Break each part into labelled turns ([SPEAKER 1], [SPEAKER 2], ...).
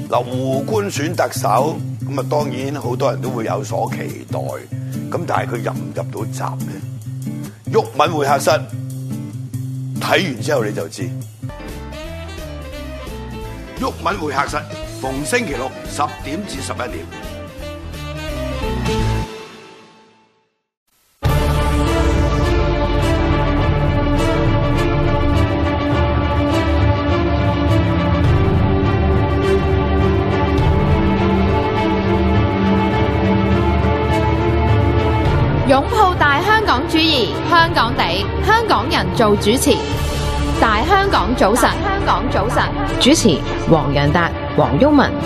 [SPEAKER 1] 嗱，胡官選特首，咁啊當然好多人都會有所期待，咁但係佢入唔入到閘咧？毓民會客室睇完之後你就知。毓民會客室逢星期六10點至11點。
[SPEAKER 2] 擁抱大香港主義，香港地，香港人做主持。大香港早晨，香港早晨，主持黃洋達、黃毓民。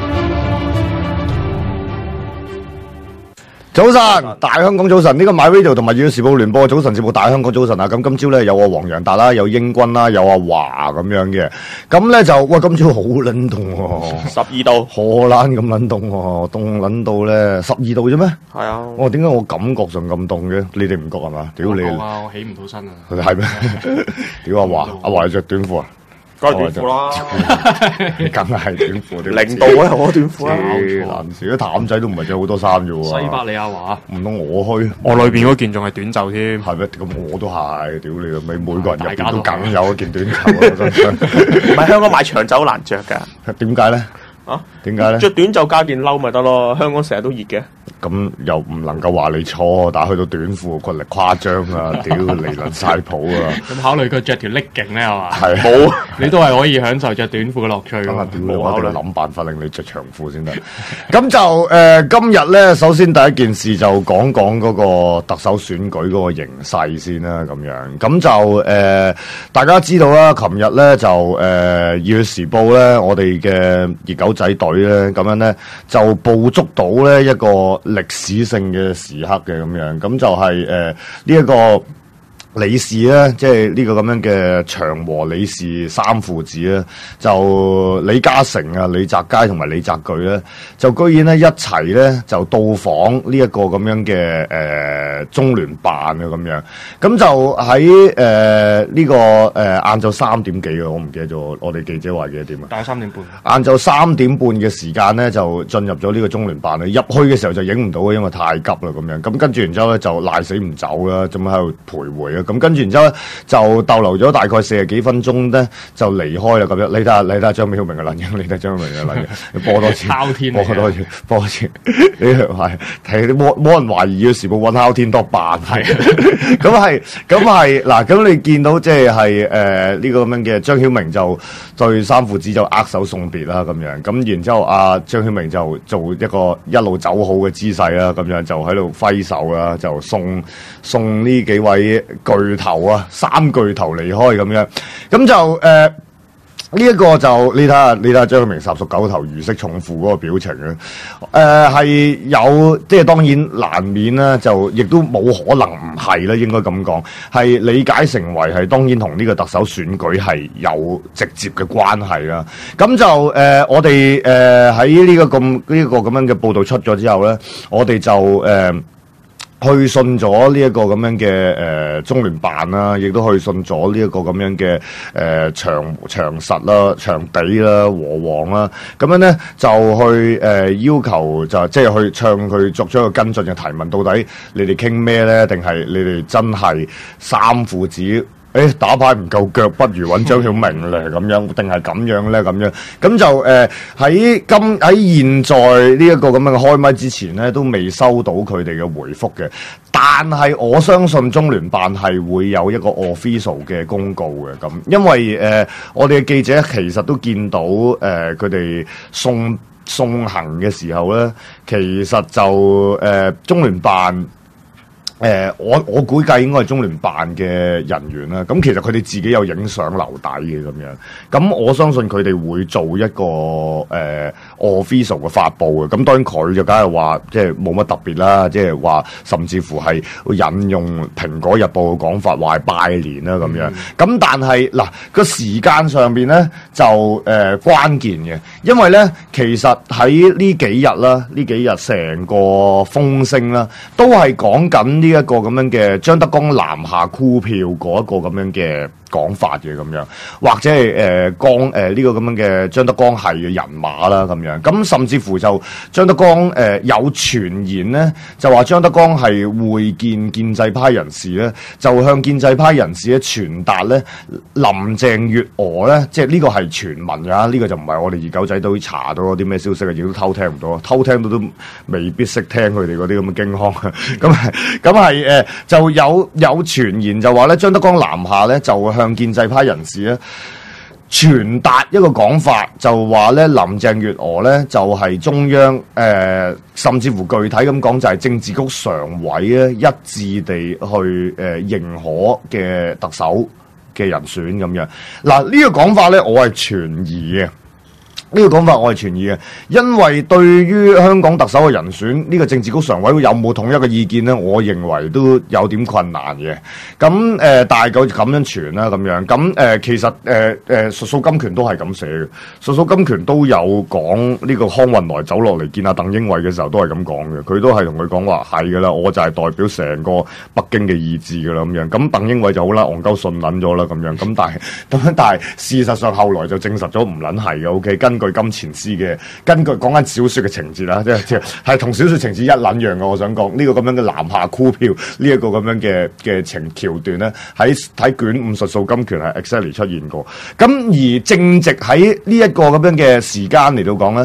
[SPEAKER 3] 早晨，大香港早晨，呢個 MyRadio 同埋《粵語時報》聯播早晨節目，大香港早晨啊！咁今朝咧有我黃洋達啦，有英軍啦，有阿華咁樣嘅。咁咧就喂，今朝好撚凍喎，12度，荷蘭咁撚凍喎，凍撚到咧12度啫咩？係啊。我點解我感覺上咁凍嘅？你哋唔覺係嘛？屌你！
[SPEAKER 4] 我起唔到身啊！
[SPEAKER 3] 係咩？屌阿華，阿華係着短褲啊！
[SPEAKER 4] 梗係短褲啦，
[SPEAKER 3] 梗係短褲。
[SPEAKER 4] 0度咧，我短褲啦。
[SPEAKER 3] 男士啲淡仔都唔係着好多衫啫喎。
[SPEAKER 4] 西伯利亞話
[SPEAKER 3] 唔通我去？
[SPEAKER 4] 我裏邊嗰件仲係短袖添。係
[SPEAKER 3] 咩？咁我都係，屌你老味！每個人入邊都梗有一件短袖啊！真係。
[SPEAKER 5] 唔係香港買長袖好難着㗎。
[SPEAKER 3] 點解咧？啊？點解咧？
[SPEAKER 5] 着短袖加件褸咪得咯。香港成日都熱嘅。
[SPEAKER 3] 咁又唔能夠話你錯，但係去到短褲骨力誇張啊！屌離撚晒譜啊！
[SPEAKER 4] 咁考慮佢着條拎勁咧係嘛？
[SPEAKER 3] 係
[SPEAKER 4] 冇，你都係可以享受着短褲嘅樂趣。
[SPEAKER 3] 咁啊，屌你！我一定諗辦法令你着長褲先得。咁就今日咧，首先第一件事就講講嗰個特首選舉嗰個形勢先啦，咁樣。咁就大家知道啦，琴日咧就《粵語時報》咧，我哋嘅熱狗仔隊咧，咁樣咧就捕捉到咧一個歷史性嘅時刻嘅咁樣，咁就係呢一個李氏咧，即係呢個咁樣嘅長和李氏三父子咧，就李嘉誠啊、李澤楷同埋李澤鉅咧，就居然咧一齊咧就到訪呢一個咁樣嘅中聯辦啊咁樣，咁就喺呢個晏晝3點幾嘅，我唔記得咗，我哋記者話幾多點啊？
[SPEAKER 4] 大概3點半。
[SPEAKER 3] 晏晝3點半嘅時間咧，就進入咗呢個中聯辦啦。入去嘅時候就影唔到，因為太急啦咁樣。咁跟住然之後咧就賴死唔走啦，咁喺度徘徊啊。咁跟住然之後咧就逗留咗大概40幾分鐘咧，就離開啦咁樣。你睇下張曉明嘅撚樣，你睇張曉明嘅撚樣，你播多次，
[SPEAKER 4] 哮天，
[SPEAKER 3] 播多次，播多次。你係睇啲冇人懷疑嘅時報揾哮天多扮係，咁係嗱，咁你見到即係呢個咁樣嘅張曉明就對三父子就握手送別啦咁樣，咁然之後張曉明就做一個一路走好嘅姿勢啦，咁樣就喺度揮手啦，就送呢幾位巨頭啊，三巨頭離開咁樣，咁就呢一個就你睇下張曉明十屬九頭如釋重負嗰個表情咧，係有即係當然難免啦，就亦都冇可能唔係啦，應該咁講，係理解成為係當然同呢個特首選舉係有直接嘅關係啦。咁就我哋喺呢個咁樣嘅報導出咗之後咧，我哋就去信咗呢一個咁樣嘅中聯辦啦，亦都去信咗呢一個咁樣嘅長實啦、長地啦、和黃啦，咁樣咧就去要求就即係去向佢作出一個跟進嘅提問，到底你哋傾咩咧？定係你哋真係三父子？打牌唔夠腳，不如揾張曉明咧咁樣，定係咁樣咧咁樣？咁就喺現在呢一個咁樣嘅開麥之前咧，都未收到佢哋嘅回覆嘅。但係我相信中聯辦係會有一個 official 嘅公告嘅咁，因為我哋嘅記者其實都見到佢哋送行嘅時候咧，其實就中聯辦。我估計應該係中聯辦嘅人員啦，咁其實佢哋自己有影相留底嘅咁樣，咁我相信佢哋會做一個official 嘅發佈嘅，咁當然佢就梗係話即係冇乜特別啦，即係話甚至乎係會引用蘋果日報嘅講法，話係拜年啦咁樣，咁但係嗱個時間上邊咧就關鍵嘅，因為咧其實喺呢幾日啦，呢幾日成個風聲啦，都係講緊呢一個咁樣嘅張德江南下箍票嗰一個咁樣嘅講法嘅咁樣，或者係呢個咁樣嘅張德江係嘅人馬啦咁樣，咁甚至乎就張德江有傳言咧，就話張德江係會見建制派人士咧，就向建制派人士咧傳達咧林鄭月娥咧，即係呢個係傳聞㗎，呢個就唔係我哋二狗仔都查到嗰啲咩消息嘅，亦都偷聽唔到，偷聽到都未必識聽佢哋嗰啲咁嘅驚腔，咁係就有傳言就話咧張德江南下咧就向建制派人士咧傳達一個講法，就話咧林鄭月娥咧就係中央甚至乎具體咁講就係政治局常委咧一致地去認可嘅特首嘅人選咁樣。嗱呢個講法咧我係存疑嘅。呢個講法我係存疑嘅，因為對於香港特首嘅人選，呢個政治局常委會有冇統一嘅意見咧？我認為都有點困難嘅。咁大概就咁樣傳啦，咁樣。咁其實術數金權都係咁寫嘅，術數金權都有講呢個康運來走落嚟見阿鄧英偉嘅時候都係咁講嘅，佢都係同佢講話係㗎啦，我就係代表成個北京嘅意志㗎啦咁樣。咁鄧英偉就好啦，戇鳩信撚咗啦咁樣。咁但係事實上後來就證實咗唔撚係嘅。OK，根據金錢師嘅，根據講緊小說嘅情節啦，即係同小說情節一撚樣嘅。我想講呢個咁樣嘅南下箍票呢一個咁樣嘅情橋段咧，喺卷5術數金權係 exactly 出現過。咁而正值喺呢一個咁樣嘅時間嚟到講咧，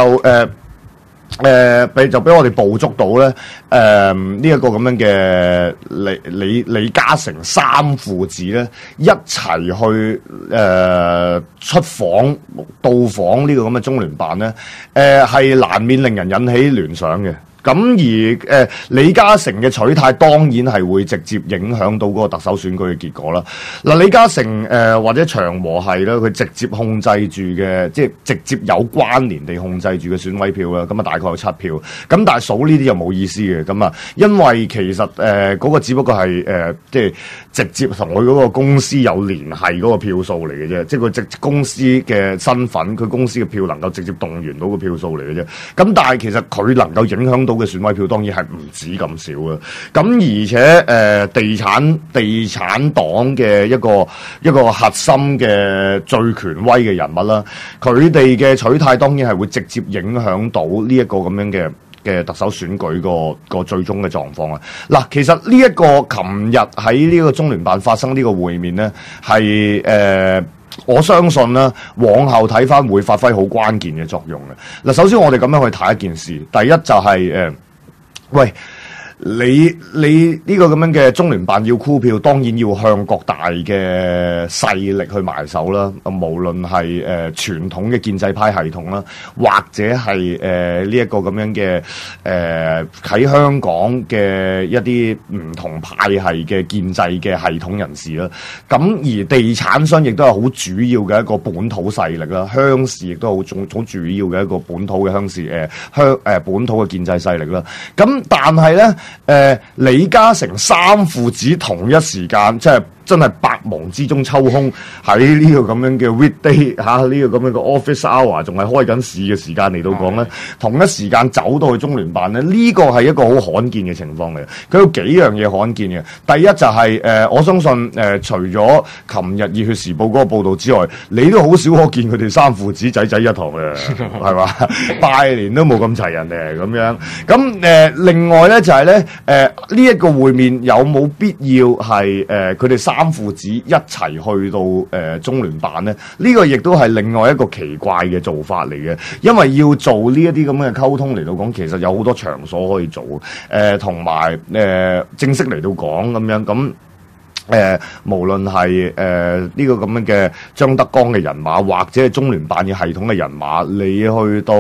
[SPEAKER 3] 就俾我哋捕捉到咧，呢一個咁樣嘅李嘉誠三父子咧一齊去出訪到訪呢個咁嘅中聯辦咧，係難免令人引起聯想嘅。咁而李嘉誠嘅取態當然係會直接影響到嗰個特首選舉嘅結果啦。嗱，李嘉誠或者長和係啦，佢直接控制住嘅，即係直接有關聯地控制住嘅選委票啦。咁啊大概有7票。咁但係數呢啲就冇意思嘅。咁啊，因為其實嗰個只不過係即係直接同佢嗰個公司有聯繫嗰個票數嚟嘅啫。即係佢直接公司嘅身份，佢公司嘅票能夠直接動員到個票數嚟嘅啫。咁但係其實佢能夠影響到嘅選委票當然係唔止咁少嘅，咁而且地產黨嘅一個核心嘅最權威嘅人物啦，佢哋嘅取態當然係會直接影響到呢一個咁樣嘅特首選舉個最終嘅狀況啊！嗱，其實呢一個琴日喺呢個中聯辦發生呢個會面咧，係我相信啦，往後睇翻會發揮好關鍵嘅作用嘅。嗱，首先我哋咁樣去睇一件事，第一就係喂，你呢個咁樣嘅中聯辦要箍票，當然要向各大嘅勢力去埋手啦。無論係傳統嘅建制派系統啦，或者係呢一個咁樣嘅喺香港嘅一啲唔同派系嘅建制嘅系統人士啦。咁而地產商亦都係好主要嘅一個本土勢力啦，鄉事亦都係好主要嘅一個本土嘅鄉事本土嘅建制勢力啦。咁但係咧。李嘉誠三父子同一時間，即係真係百忙之中抽空喺呢個咁樣嘅 weekday 呢個咁樣嘅 office hour 仲係開緊市嘅時間嚟到講咧，同一時間走到去中聯辦咧，呢個係一個好罕見嘅情況嚟。佢有幾樣嘢罕見嘅，第一就係我相信除咗琴日《熱血時報》嗰個報導之外，你都好少可見佢哋三父子仔仔一堂嘅，係嘛？拜年都冇咁齊人嘅咁樣。咁另外咧就係咧呢一個會面有冇必要係佢哋三父子一齊去到中聯辦咧？呢個亦都係另外一個奇怪嘅做法嚟嘅，因為要做呢一啲咁嘅溝通嚟到講，其實有好多場所可以做，同埋正式嚟到講咁樣咁。無論係呢個咁樣嘅張德江嘅人馬，或者係中聯辦嘅系統嘅人馬，你去到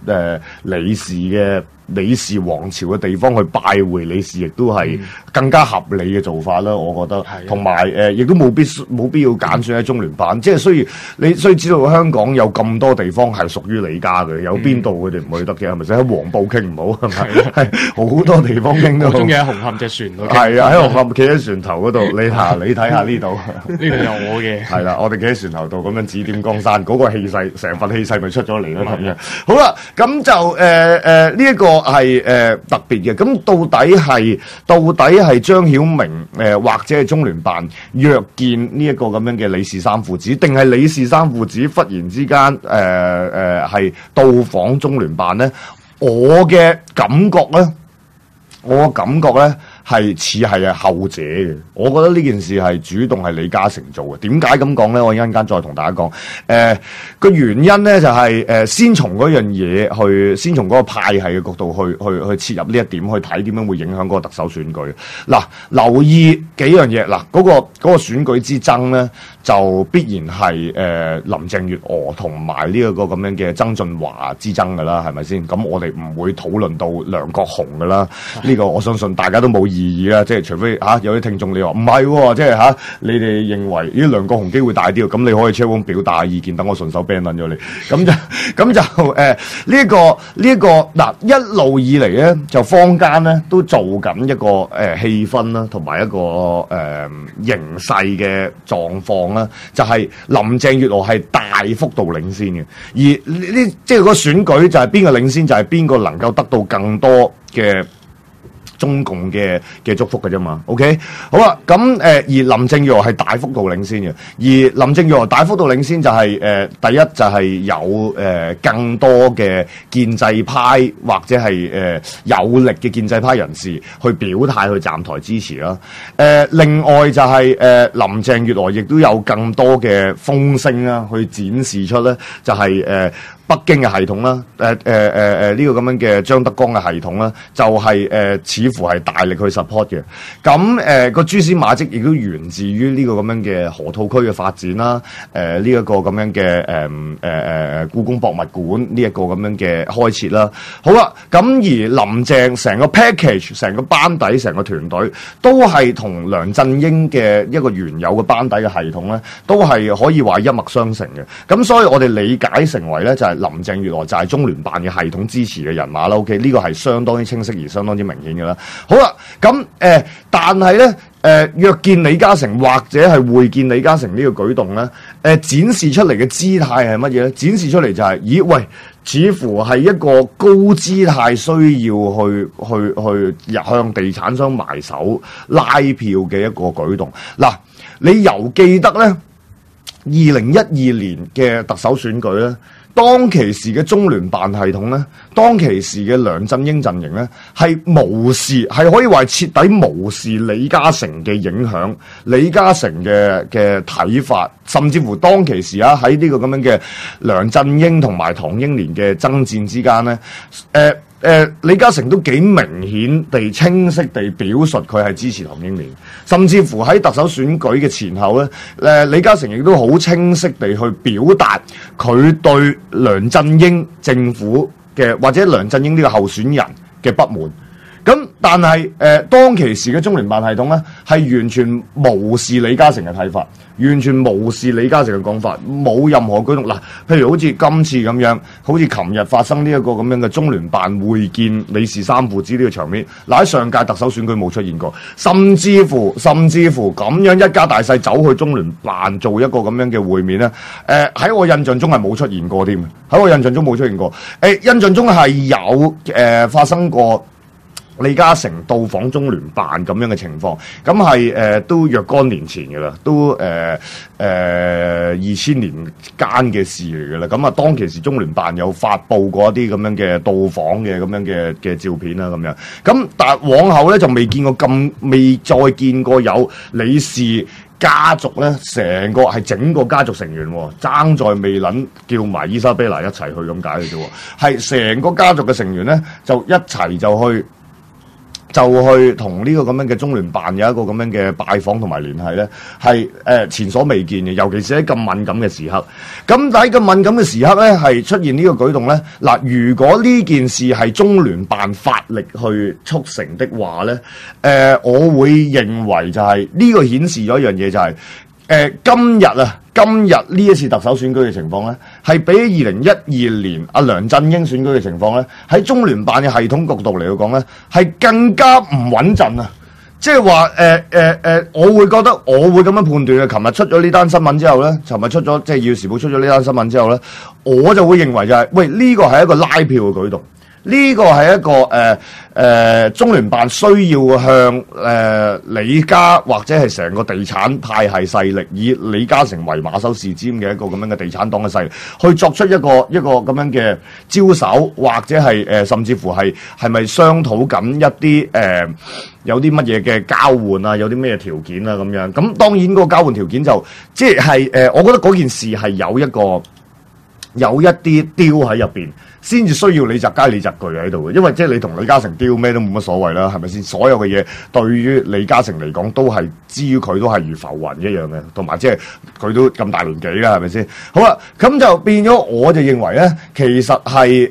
[SPEAKER 3] 李氏王朝嘅地方去拜會李氏，亦都係更加合理嘅做法啦。我覺得，同埋亦都冇必要揀選喺中聯辦。即係雖然你需知道香港有咁多地方係屬於李家嘅，有邊度佢哋唔去得嘅？係咪先？喺黃埔傾唔好係咪？係好多地方傾都好。
[SPEAKER 4] 我中意喺紅磡隻船度。
[SPEAKER 3] 係啊，喺紅磡企喺船頭嗰度，你睇下呢度。
[SPEAKER 4] 呢度有我嘅。
[SPEAKER 3] 係啦，我哋企喺船頭度咁樣指點江山，嗰個氣勢，成份氣勢咪出咗嚟咯咁樣。好啦，咁就呢一個。 係特別嘅。咁到底係張曉明或者係中聯辦約見呢一個咁樣嘅李氏三父子，定係李氏三父子忽然之間係到訪中聯辦咧？我嘅感覺咧係似係後者嘅。我覺得呢件事係主動係李嘉誠做嘅。點解咁講咧？我一陣間再同大家講。個原因咧就係先從嗰樣嘢先從嗰個派系嘅角度去切入呢一點，去睇點樣會影響嗰個特首選舉。嗱，留意幾樣嘢。嗱，嗰個選舉之爭咧，就必然係林鄭月娥同埋呢一個咁樣嘅曾俊華之爭㗎啦，係咪先？咁我哋唔會討論到梁國雄㗎啦。呢個我相信大家都冇異議啦，即係除非有啲聽眾你話唔係喎，即係你哋認為呢梁國雄機會大啲，咁你可以 chat room 表達意見，等我順手 ban 咗你。咁就呢一個嗱，一路以嚟咧就坊間咧都做緊一個氣氛啦，同埋一個形勢嘅狀況啦，就係林鄭月娥係大幅度領先嘅，而呢即係個選舉就係邊個領先，就係邊個能夠得到更多嘅中共嘅祝福嘅啫嘛 ，OK， 好啦，咁而林鄭月娥係大幅度領先嘅，而林鄭月娥大幅度領先就係第一就係有更多嘅建制派或者係有力嘅建制派人士去表態去站台支持啦，另外就係林鄭月娥亦都有更多嘅風聲啦，去展示出咧就係北京嘅系統啦，呢個咁樣嘅張德江嘅系統啦，就係似乎係大力去 support 嘅。咁個蛛絲馬跡亦都源自於呢個咁樣嘅河套區嘅發展啦，呢一個咁樣嘅故宮博物館呢一個咁樣嘅開設啦。好啦，咁而林鄭成個 package、成個班底、成個團隊都係同梁振英嘅一個原有嘅班底嘅系統咧，都係可以話一脈相承嘅。咁所以我哋理解成為咧就係林鄭月娥就係中聯辦嘅系統支持嘅人馬啦 ，OK， 呢個係相當之清晰而相當之明顯嘅啦。好啦，咁但係咧約見李嘉誠或者係會見李嘉誠呢個舉動咧，展示出嚟嘅姿態係乜嘢咧？展示出嚟就係、咦喂，似乎係一個高姿態需要去向地產商埋手拉票嘅一個舉動。嗱，你猶記得咧2012年嘅特首選舉咧？當其時嘅中聯辦系統咧，當其時嘅梁振英陣營咧，係可以話徹底無視李嘉誠嘅影響，李嘉誠嘅睇法，甚至乎當其時喺呢個咁樣嘅梁振英同埋唐英年嘅爭戰之間咧，李嘉誠都幾明顯地清晰地表述佢係支持唐英年，甚至乎喺特首選舉嘅前後咧，李嘉誠亦都好清晰地去表達佢對梁振英政府嘅或者梁振英呢個候選人嘅不滿。咁但係當其時嘅中聯辦系統咧，係完全無視李嘉誠嘅睇法，完全無視李嘉誠嘅講法，冇任何舉動。嗱，譬如好似今次咁樣，好似琴日發生呢一個咁樣嘅中聯辦會見李氏三父子呢個場面，嗱喺上屆特首選舉冇出現過，甚至乎咁樣一家大細走去中聯辦做一個咁樣嘅會面咧，喺我印象中係冇出現過添，喺我印象中冇出現過，印象中係有發生過李嘉誠到訪中聯辦咁樣嘅情況，咁係都若干年前嘅啦，都2000年間嘅事嚟嘅啦。咁啊，當其時中聯辦有發布過一啲咁樣嘅到訪嘅咁樣嘅照片啦，咁樣。咁但係往後咧就未再見過有李氏家族咧，整個家族成員爭在未撚叫埋伊莎貝拉一齊去咁解嘅啫，係成個家族嘅成員咧就一齊就去同呢個咁樣嘅中聯辦有一個咁樣嘅拜訪同埋聯繫咧，係前所未見嘅，尤其是喺咁敏感嘅時刻。咁喺咁敏感嘅時刻咧，係出現呢個舉動咧。嗱，如果呢件事係中聯辦發力去促成的話咧，我會認為就係呢個顯示咗一樣嘢，就係今日呢一次特首選舉嘅情況咧，係比2012年梁振英選舉嘅情況咧，喺中聯辦嘅系統角度嚟講咧，係更加唔穩陣啊！即係話我會咁樣判斷嘅。琴日出咗呢單新聞之後咧，尋日出咗即係《要時報》出咗呢單新聞之後咧，我就會認為就係、喂呢個係一個拉票嘅舉動。 呢個係一個中聯辦需要向李家或者係成個地產派系勢力，以李嘉誠為馬首是瞻嘅一個咁樣嘅地產黨嘅勢力，去作出一個咁樣嘅招手，或者係甚至乎係咪商討緊一啲有啲乜嘢嘅交換啊，有啲咩條件啊咁樣。咁當然嗰個交換條件就即係我覺得嗰件事係有一啲雕喺入邊，先至需要李澤楷、李澤鉅喺度嘅。因為即係你同李嘉誠雕咩都冇乜所謂啦，係咪先？所有嘅嘢對於李嘉誠嚟講都係至於佢都係如浮雲一樣嘅，同埋即係佢都咁大年紀啦，係咪先？好啦，咁就變咗，我就認為咧，其實係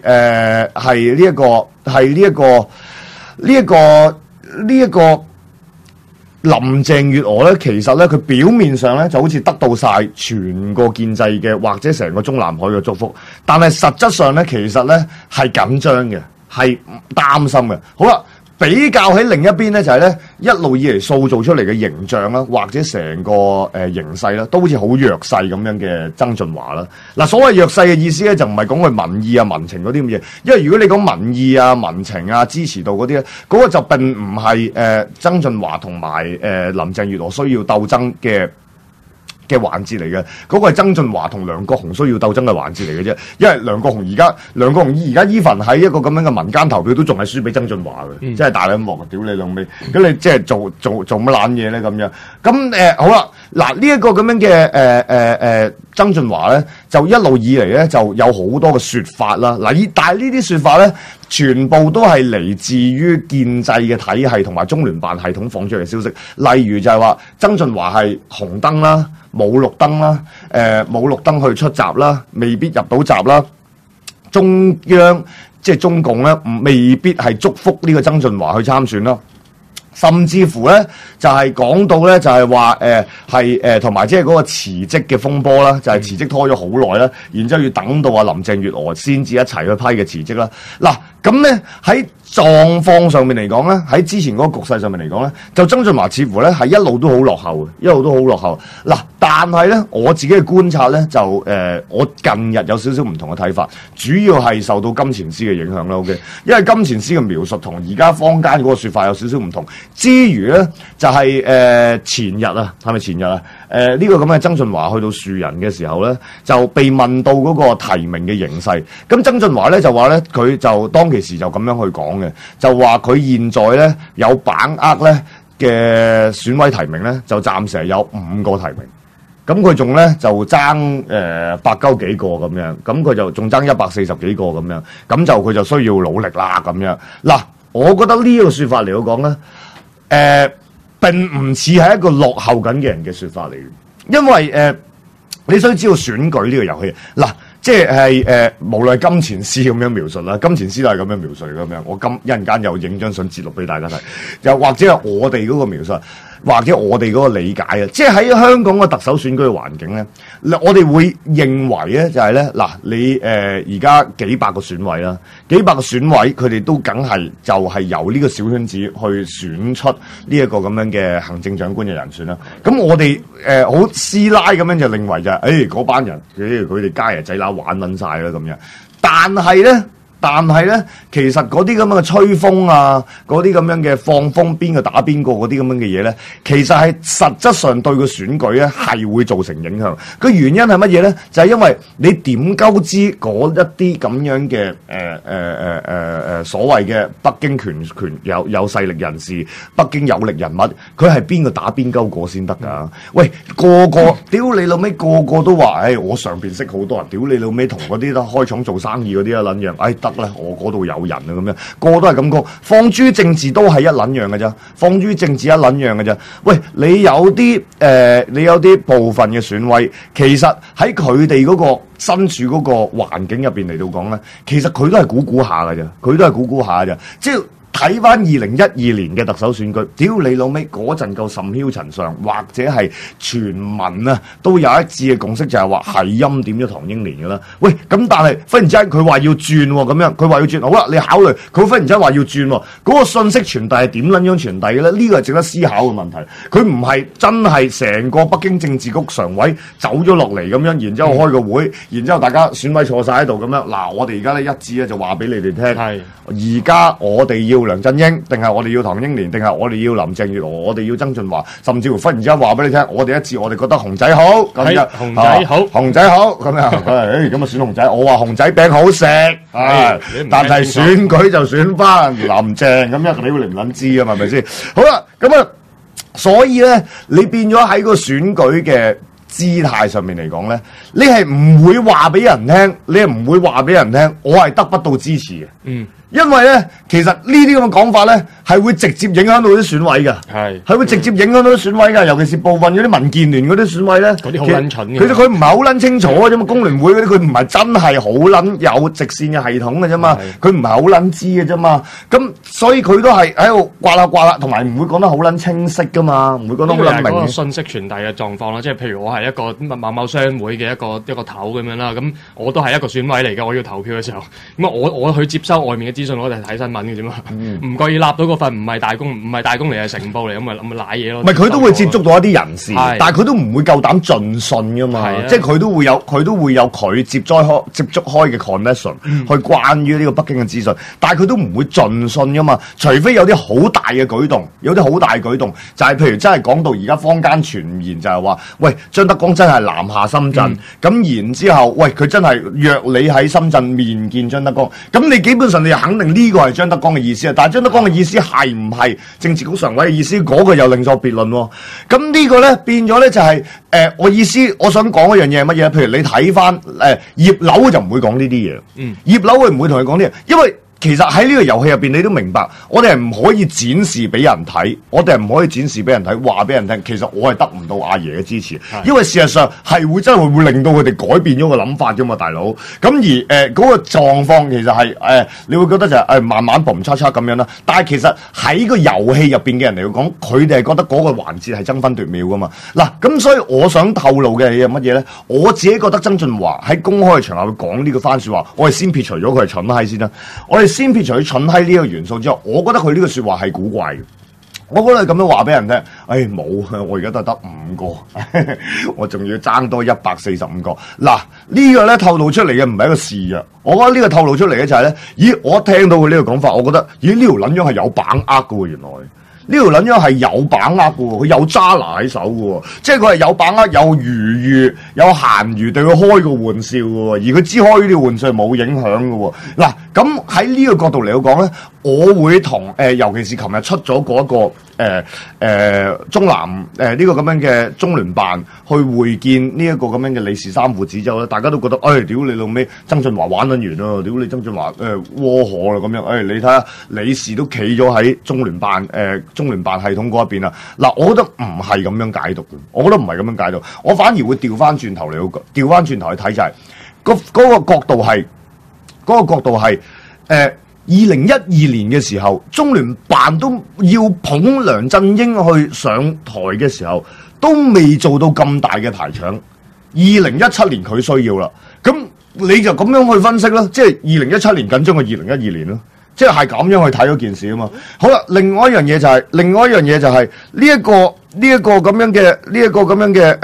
[SPEAKER 3] 呢一個林鄭月娥咧，其實咧佢表面上咧就好似得到晒全個建制嘅或者成個中南海嘅祝福，但係實質上咧其實咧係緊張嘅，係擔心嘅。好啦。比較喺另一邊咧，就係咧一路以嚟塑造出嚟嘅形象啦，或者成個形勢啦，都好似好弱勢咁樣嘅曾俊華啦。嗱，所謂弱勢嘅意思咧，就唔係講佢民意啊、民情嗰啲咁嘢，因為如果你講民意啊、民情啊、支持度嗰啲咧，嗰個就並唔係曾俊華同埋林鄭月娥需要鬥爭嘅環節嚟嘅，嗰個係曾俊華同梁國雄需要鬥爭嘅環節嚟嘅啫。因為梁國雄而家 even 喺一個咁樣嘅民間投票都仲係輸俾曾俊華嘅，即係大兩鑊啊！屌你兩味，咁你即係做乜撚嘢咧咁樣？咁好啦，嗱呢一個咁樣嘅曾俊華咧，就一路以嚟咧就有好多嘅説法啦。嗱，但係呢啲説法咧，全部都係嚟自於建制嘅體系同埋中聯辦系統放出嚟嘅消息。例如就係話曾俊華係紅燈啦。冇綠燈啦，冇綠燈去出閘啦，未必入到閘啦。中央即係中共咧，未必係祝福呢個曾俊華去參選啦。甚至乎咧，就係講到咧，就係話同埋即係嗰個辭職嘅風波啦，就係辭職拖咗好耐啦，然之後要等到林鄭月娥先至一齊去批嘅辭職啦。嗱，咁咧喺狀況上面嚟講咧，喺之前嗰個局勢上面嚟講咧，就曾俊華似乎咧係一路都好落後嘅，一路都好落後。嗱，但係咧我自己嘅觀察咧，就我近日有少少唔同嘅睇法，主要係受到金錢師嘅影響啦。OK， 因為金錢師嘅描述同而家坊間嗰個説法有少少唔同。之餘咧，就係前日啊，係咪前日啊？呢個咁嘅曾俊華去到樹人嘅時候咧，就被問到嗰個提名嘅形勢。咁曾俊華咧就話咧，佢就當其時就咁樣去講嘅，就話佢現在咧有把握咧嘅選委提名咧，就暫時係有5個提名。咁佢仲咧就爭8幾個咁樣，咁佢就仲爭140幾個咁樣，咁就佢就需要努力啦咁樣。嗱，我覺得呢個説法嚟講咧。並唔似係一個落後緊嘅人嘅説法嚟嘅，因為你需要知道選舉呢個遊戲，嗱，即係無論係金錢師咁樣描述啦，金錢師都係咁樣描述咁樣，我一陣間又影張相截錄俾大家睇，又或者係我哋嗰個描述。或者我哋嗰個理解啊，即係喺香港嘅特首選舉嘅環境咧，我哋會認為咧就係咧嗱，你而家幾百個選委啦，幾百個選委佢哋都梗係就係由呢個小圈子去選出呢一個咁樣嘅行政長官嘅人選啦。咁我哋好師奶咁樣就認為就係嗰班人佢哋家爺仔乸玩撚晒啦咁樣，但係咧，其實嗰啲咁樣嘅吹風啊，嗰啲咁樣嘅放風，邊個打邊個嗰啲咁樣嘅嘢咧，其實係實質上對個選舉咧係會造成影響。個原因係乜嘢咧？就係因為你點鳩知嗰一啲咁樣嘅所謂嘅北京權有勢力人士、北京有力人物，佢係邊個打邊鳩個先得㗎？喂，個屌你老尾，個個都話，我上邊識好多人，屌你老尾同嗰啲開廠做生意嗰啲撚樣，得啦，我嗰度有人啊咁樣，個個都係咁講，放諸政治都係一撚樣嘅啫，放諸政治一撚樣嘅啫。喂，你有啲部分嘅選委，其實喺佢哋嗰個身處嗰個環境入邊嚟到講咧，其實佢都係估下嘅啫，佢都係估下嘅啫，即係。 睇翻2012年嘅特首選舉，屌你老味嗰陣夠甚囂塵上，或者係全民啊都有一致嘅共識，就係話係欽點咗唐英年㗎啦。喂，咁但係忽然之間佢話要轉喎，咁樣佢話要轉，好啦，你考慮佢忽然之間話要轉喎，嗰個信息傳遞係點撚樣傳遞嘅咧？呢個係值得思考嘅問題。佢唔係真係成個北京政治局常委走咗落嚟咁樣，然之後開個會，然之後大家選委坐晒喺度咁樣。嗱，我哋而家咧一致咧就話俾你哋聽，
[SPEAKER 4] 係
[SPEAKER 3] 而家我哋要梁振英，定係我哋要唐英年，定係我哋要林鄭月娥，我哋要曾俊華，甚至乎忽然之間話俾你聽，我哋一致，我哋覺得熊仔好，咁樣
[SPEAKER 4] 熊仔好，
[SPEAKER 3] 熊仔好，咁樣，咁啊選熊仔，我話熊仔餅好食，但係選舉就選翻林鄭咁樣，你會唔撚知啊嘛？係咪先？好啦，咁啊，所以咧，你變咗喺個選舉嘅姿態上面嚟講咧，你係唔會話俾人聽，你係唔會話俾人聽，我係得不到支持嘅。
[SPEAKER 4] 嗯。
[SPEAKER 3] 因為咧，其實呢啲咁嘅講法咧，係會直接影響到啲選委㗎，係會直接影響到啲選委㗎，尤其是部分嗰啲民建聯嗰啲選委咧，
[SPEAKER 4] 嗰啲好撚蠢嘅。
[SPEAKER 3] 其實佢唔係好撚清楚嘅啫嘛，工聯會嗰啲佢唔係真係好撚有直線嘅系統嘅啫嘛，佢唔係好撚知嘅啫嘛，咁所以佢都係喺度刮啦刮啦，同埋唔會講得好撚清晰㗎嘛，唔會講得好撚明。
[SPEAKER 4] 嗰個信息傳遞嘅狀況啦，即係譬如我係一個某商會嘅一個頭咁樣啦，咁我都係一個選委嚟嘅，我要投票嘅時候，咁我去接收外面嘅資訊，我哋睇新聞嘅啫嘛，唔覺意立到嗰份唔係大公嚟係成報嚟，咁咪賴嘢咯。
[SPEAKER 3] 唔係佢都會接觸到一啲人士，但係佢都唔會夠膽盡信㗎嘛，即係佢都會有佢接觸開嘅 connection 去關於呢個北京嘅資訊，但係佢都唔會盡信㗎嘛，除非有啲好大嘅舉動，就係譬如真係講到而家坊間傳言就係話，喂，張德江真係南下深圳，咁然之後，喂，佢真係約你喺深圳面見張德江，咁你基本上你就肯定呢個係張德江嘅意思啊，但係張德江嘅意思係唔係政治局常委嘅意思？嗰個又另作別論喎。咁呢個咧變咗咧就係我想講一樣嘢係乜嘢？譬如你睇翻葉劉就唔會講呢啲嘢，葉劉會唔會同你講呢啲嘢？因為其實喺呢個遊戲入邊，你都明白，我哋係唔可以展示俾人睇，話俾人聽，其實我係得唔到阿爺嘅支持，因為事實上係會真係會令到佢哋改變咗個諗法㗎嘛，大佬。咁而嗰個狀況其實係你會覺得就係慢慢嘭嚓嚓咁樣啦。但係其實喺個遊戲入邊嘅人嚟講，佢哋係覺得嗰個環節係爭分奪秒㗎嘛。嗱，咁所以我想透露嘅係乜嘢咧？我自己覺得曾俊華喺公開嘅場合講呢個番説話，我哋先撇除咗佢係蠢閪先啦。先撇除佢蠢閪呢個元素之後，我覺得佢呢個説話係古怪嘅。我覺得係咁樣話俾人聽，冇，我而家都係得5個，我仲要爭多145個。嗱，呢個咧透露出嚟嘅唔係一個示弱，我覺得呢個透露出嚟嘅就係咧，咦，我聽到佢呢個講法，我覺得，咦，呢條撚樣係有把握嘅喎，原來。呢條撚樣係有把握嘅喎，佢有揸拿喺手嘅喎，即係佢係有把握、有餘裕、有閒餘對佢開個玩笑嘅喎，而佢知開呢啲玩笑係冇影響嘅喎。嗱，咁喺呢個角度嚟講咧，我會同尤其是琴日出咗嗰一個中南呢個咁樣嘅中聯辦去會見呢一個咁樣嘅李氏三父子之後咧，大家都覺得屌你老味，曾俊華玩得完咯，屌你曾俊華窩火啦咁樣，你睇下李氏都企咗喺中聯辦系統嗰一邊啦。嗱，我覺得唔係咁樣解讀嘅，我反而會調翻轉頭去睇就係嗰個角度係2012年嘅時候，中聯辦都要捧梁振英去上台嘅時候，都未做到咁大嘅排場。2017年佢需要啦，咁你就咁樣去分析啦，即係2017年緊張過2012年咯，即係咁樣去睇嗰件事啊嘛。好啦，另外一樣嘢就係呢一個咁樣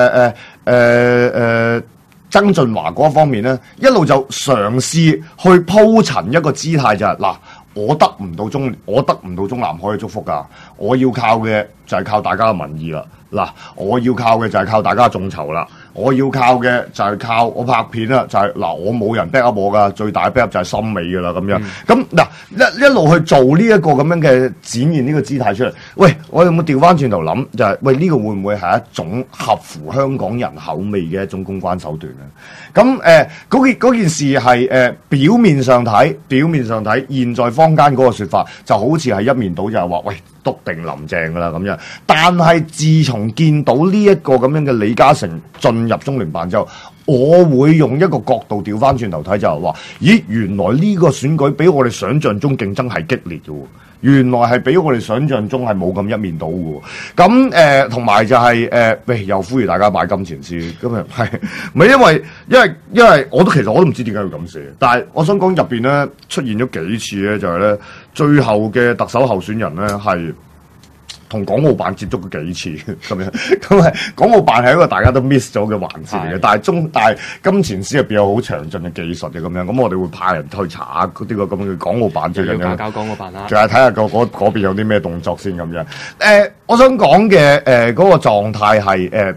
[SPEAKER 3] 嘅曾俊華嗰方面咧，一路就嘗試去鋪陳一個姿態就係嗱，我得唔到中南海嘅祝福㗎，我要靠嘅就係靠大家嘅民意啦。嗱，我要靠嘅就係靠大家眾籌啦，我要靠嘅就係靠我拍片啦，就係嗱，我冇人 back up 我噶，最大 back up 就係森美噶啦咁樣。咁嗱一路去做呢一個咁樣嘅展現呢個姿態出嚟。喂，我有冇調翻轉頭諗就係喂，呢個會唔會係一種合乎香港人口味嘅一種公關手段咧？咁嗰件事係表面上睇，現在坊間嗰個説法就好似係一面倒，就係話喂，篤定林鄭噶啦咁樣。但係自從見到呢一個咁樣嘅李嘉誠進入中聯辦之後， 我會用一個角度調翻轉頭睇，就係話，咦，原來呢個選舉比我哋想象中競爭係激烈嘅喎。原來係比我哋想象中係冇咁一面倒嘅喎。咁同埋就係又呼籲大家買金錢書。咁啊係，唔係因為其實我都唔知點解要咁寫。但係我想講入邊咧出現咗幾次咧，就係咧最後嘅特首候選人咧係同港澳辦接觸咗幾次咁樣，咁係港澳辦係一個大家都 miss 咗嘅環節嚟嘅，但係金錢師入邊有好詳盡嘅技術嘅咁樣，咁我哋會派人去查下呢個咁嘅港澳辦最近
[SPEAKER 4] 要搞港澳辦啦，
[SPEAKER 3] 仲係睇下嗰邊有啲咩動作先咁樣。我想講嘅嗰個狀態係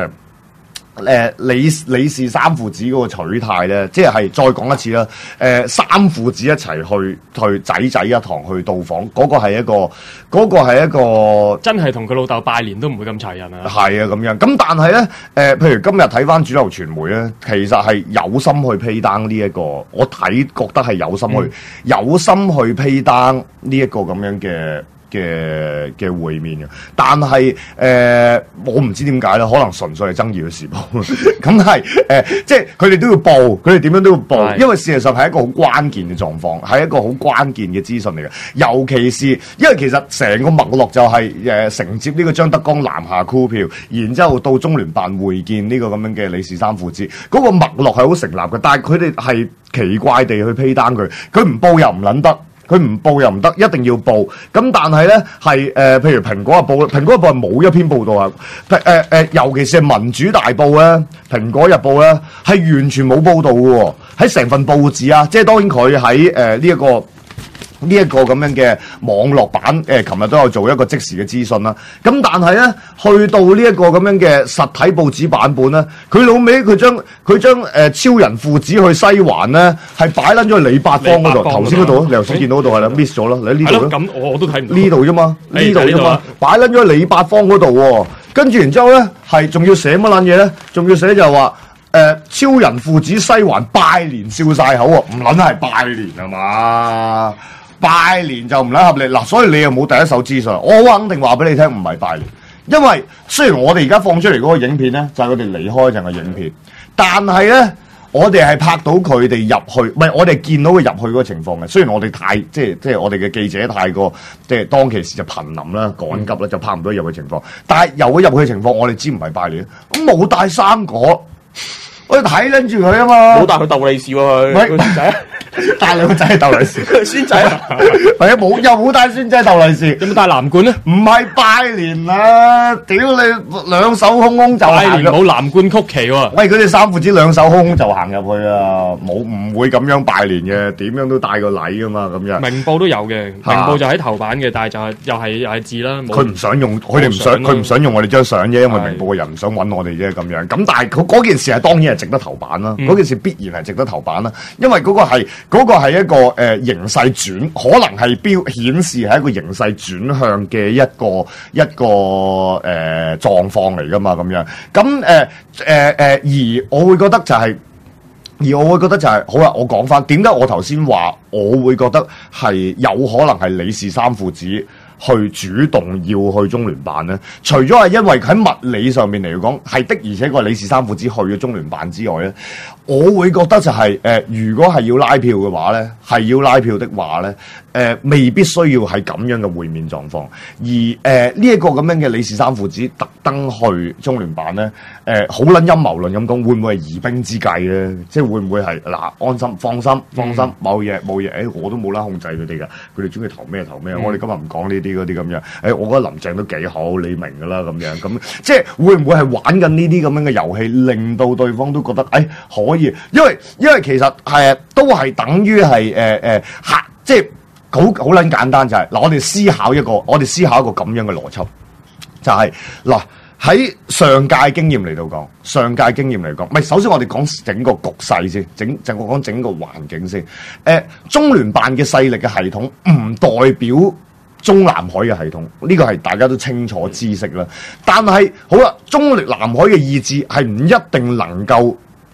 [SPEAKER 3] 李氏三父子嗰個取態咧，即係再講一次啦。三父子一齊去仔一堂去到訪，嗰個係一個
[SPEAKER 4] 真係同佢老豆拜年都唔會咁齊人啊。
[SPEAKER 3] 係啊，咁樣。咁但係咧，譬如今日睇翻主流傳媒咧，其實係有心去披單呢一個，我覺得係有心去披單呢一個咁樣嘅會面嘅，但係我唔知點解咧，可能純粹係爭議嘅時報，咁係即係佢哋都要報，佢哋點樣都要報，因為事實上係一個好關鍵嘅狀況，係一個好關鍵嘅資訊嚟嘅，尤其是因為其實成個脈絡就係承接呢個張德江南下箍票，然之後到中聯辦會見呢個咁樣嘅李氏三父子，嗰個脈絡係好成立嘅，但係佢哋係奇怪地去披單佢唔報又唔撚得。佢唔報又唔得，一定要報。咁但係咧係譬如蘋果日報係冇一篇報道啊。尤其是係民主大報咧，蘋果日報咧係完全冇報道嘅喎。喺成份報紙啊，即係當然佢喺呢一個咁樣嘅網絡版，琴日都有做一個即時嘅資訊啦。咁但係咧，去到呢一個咁樣嘅實體報紙版本咧，佢老尾佢將超人父子去西環咧，係擺撚咗去李八方嗰度。頭先嗰度，你頭先見到嗰度係啦 ，miss 咗啦，你喺呢度咯。
[SPEAKER 4] 咁我都睇唔到
[SPEAKER 3] 呢度啫嘛，呢度啫嘛，擺撚咗去李八方嗰度喎。跟住然之後咧，係仲要寫乜撚嘢咧？仲要寫就係話。超人父子西環拜年笑晒口喎，唔撚係拜年係嘛？拜年就唔撚合理嗱，所以你又冇第一手資訊，我好肯定話俾你聽唔係拜年，因為雖然我哋而家放出嚟嗰個影片咧，就係佢哋離開陣嘅影片，但係咧我哋係拍到佢哋入去，唔係我哋見到佢入去嗰個情況嘅。雖然我哋太即係我哋嘅記者太過即係當其時就瀕臨啦、趕急啦，就拍唔到入去情況，但係由佢入去嘅情況，我哋知唔係拜年，咁冇帶生果。我睇撚住佢啊嘛，
[SPEAKER 5] 冇帶佢鬥利是喎佢，個孫仔
[SPEAKER 3] 帶兩個仔鬥利是，
[SPEAKER 5] 孫仔啊，
[SPEAKER 3] 係啊又冇帶孫仔鬥利是，
[SPEAKER 4] 有冇帶藍罐咧？
[SPEAKER 3] 唔係拜年啊！屌你兩手空空就
[SPEAKER 4] 拜年冇藍罐曲奇喎。
[SPEAKER 3] 喂，佢哋三父子兩手空空就行入去啊！唔會咁樣拜年嘅，點樣都帶個禮噶嘛咁樣。
[SPEAKER 4] 明報都有嘅，明報就喺頭版嘅，但係就係又係字啦。
[SPEAKER 3] 佢唔想用，佢唔想用我哋張相啫，因為明報嘅人唔想揾我哋啫咁樣。咁但係嗰件事係當然係值得頭版啦，嗰件事必然係值得頭版啦，因為嗰個係一個形勢轉，可能係顯示係一個形勢轉向嘅一個狀況嚟噶嘛咁樣。咁而我會覺得就係好啦，我講翻點解我頭先話我會覺得係有可能係李氏三父子去主動要去中聯辦咧，除咗係因為喺物理上面嚟講係的，而且個李氏三父子去咗中聯辦之外咧，我會覺得就係如果係要拉票嘅話咧，未必需要係咁樣嘅會面狀況，而呢一個咁樣嘅李氏三父子特登去中聯辦咧，好撚陰謀論咁講，會唔會係疑兵之計咧？即係會唔會係嗱安心放心，冇嘢，我都冇啦控制佢哋㗎，佢哋中意投咩，我哋今日唔講呢啲嗰啲咁樣，我覺得林鄭都幾好，你明㗎啦咁樣，咁即係會唔會係玩緊呢啲咁樣嘅遊戲，令到對方都覺得可以，因為其實都係等於係即係。好撚簡單就係嗱，我哋思考一個咁樣嘅邏輯，就係嗱喺上屆經驗嚟講，唔係首先我哋講整個局勢先，我講整個環境先。中聯辦嘅勢力嘅系統唔代表中南海嘅系統，呢個係大家都清楚知識啦。但係好啦，中南海嘅意志係唔一定能夠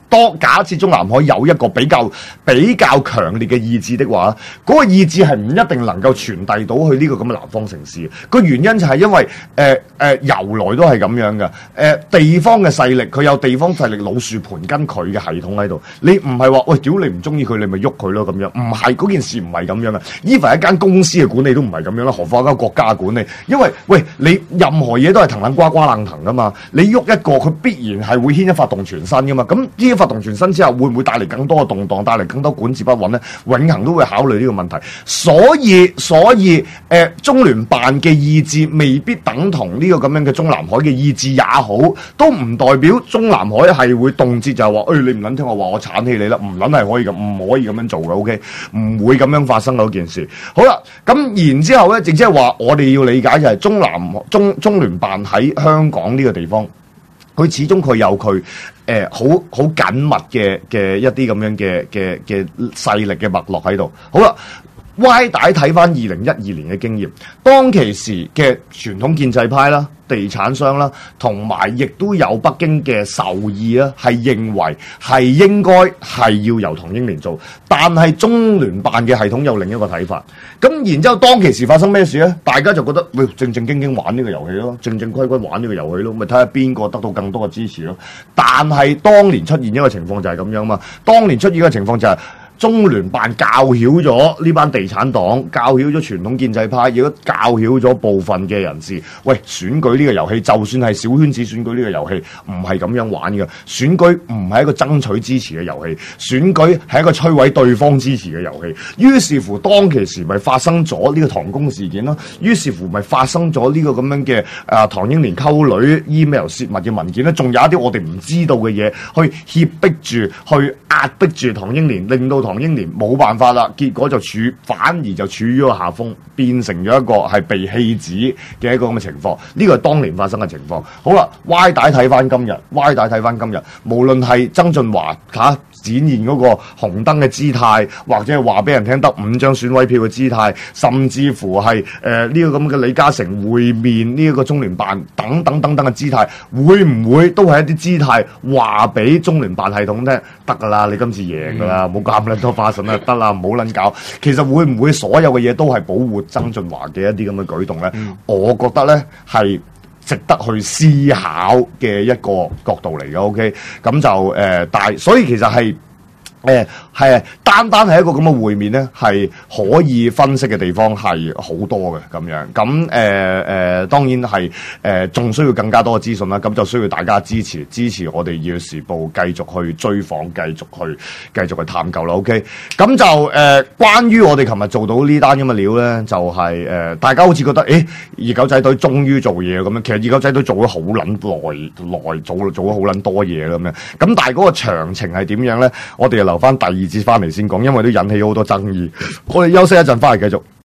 [SPEAKER 3] 假設中南海有一個比較強烈嘅意志的話，嗰個意志係唔一定能夠傳遞到去呢個咁嘅南方城市。個原因就係因為由來都係咁樣嘅。地方嘅勢力，佢有地方勢力老樹盤跟佢嘅系統喺度。你唔係話喂，屌你唔中意佢，你咪喐佢咯咁樣。唔係，嗰件事唔係咁樣嘅。even 一間公司嘅管理都唔係咁樣啦，何況一間國家嘅管理？因為喂，你任何嘢都係騰撚呱呱冷騰噶嘛。你喐一個，佢必然係會牽一發動全身噶嘛。咁呢發動全身之後，會唔會帶嚟更多嘅動盪，帶嚟更多管治不穩呢？永恆都會考慮呢個問題。所以中聯辦嘅意志未必等同呢個咁樣嘅中南海嘅意志也好，都唔代表中南海係會動輒就係話，你唔撚聽我話，我鏟起你啦，唔撚係可以咁，唔可以咁樣做嘅 ，OK， 唔會咁樣發生嗰件事。好啦，咁然之後咧，亦即係話我哋要理解就係中聯辦喺香港呢個地方。佢始終佢有佢好緊密嘅一啲咁樣嘅勢力嘅脈絡喺度。好啦，Y 帶睇翻2012年嘅經驗，當其時嘅傳統建制派啦、地產商啦，同埋亦都有北京嘅授意啦，係認為係應該係要由唐英年做，但係中聯辦嘅系統有另一個睇法。咁然之後，當其時發生咩事咧？大家就覺得喂，正正經經玩呢個遊戲咯，正正規規玩呢個遊戲咯，咪睇下邊個得到更多嘅支持咯。但係當年出現一個情況就係咁樣嘛，當年出現一個情況就係中聯辦教曉咗呢班地產黨，教曉咗傳統建制派，亦都教曉咗部分嘅人士。喂，選舉呢個遊戲，就算係小圈子選舉呢個遊戲，唔係咁樣玩嘅。選舉唔係一個爭取支持嘅遊戲，選舉係一個摧毀對方支持嘅遊戲。於是乎，當其時咪發生咗呢個唐宮事件咯。於是乎，咪發生咗呢個咁樣嘅唐英年溝女 email 泄密嘅文件咧。仲有一啲我哋唔知道嘅嘢，去脅迫住，去壓迫住唐英年，令到唐英年冇辦法啦，結果就反而就處於個下風，變成咗一個係被棄子嘅一個咁嘅情況。呢個係當年發生嘅情況。好啦 ，Y 帶睇翻今日，無論係曾俊華展現嗰個紅燈嘅姿態，或者係話俾人聽得5張選委票嘅姿態，甚至乎係呢個咁嘅李嘉誠會面呢一個中聯辦等等嘅姿態，會唔會都係一啲姿態話俾中聯辦系統聽？得㗎啦，你今次贏㗎啦，唔好搞咁撚多花神啦，得啦，唔好撚搞。其實會唔會所有嘅嘢都係保護曾俊華嘅一啲咁嘅舉動咧？我覺得咧係值得去思考嘅一個角度嚟嘅。OK， 咁就但係所以其實係。係單係一個咁嘅會面咧，係可以分析嘅地方係好多嘅咁樣。咁當然係仲需要更加多嘅資訊啦。咁就需要大家支持我哋《要時報》繼續去追訪，繼續去探究啦。OK， 咁就關於我哋琴日做到呢單咁嘅料咧，就係大家好似覺得二狗仔隊終於做嘢咁樣。其實二狗仔隊做咗好撚耐，做咗好撚多嘢咁樣。咁但係嗰個詳情係點樣咧？我哋留翻第二節翻嚟先講，因為都引起好多爭議。我哋休息一陣，翻嚟繼續。